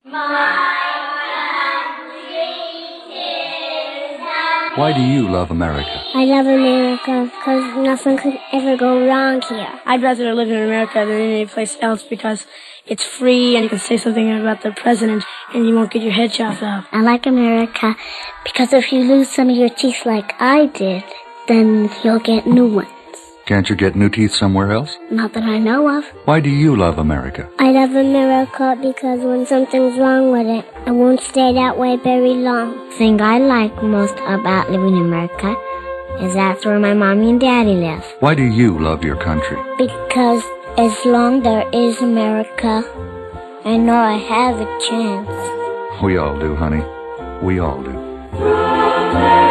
Why do you love America? I love America because nothing could ever go wrong here. I'd rather live in America than any place else because it's free and you can say something about the president and you won't get your head chopped off. I like America because if you lose some of your teeth like I did, then you'll get new ones. Can't you get new teeth somewhere else? Not that I know of. Why do you love America? I love America because when something's wrong with it, it won't stay that way very long. The thing I like most about living in America is that's where my mommy and daddy live. Why do you love your country? Because as long there is America, I know I have a chance. We all do, honey. We all do.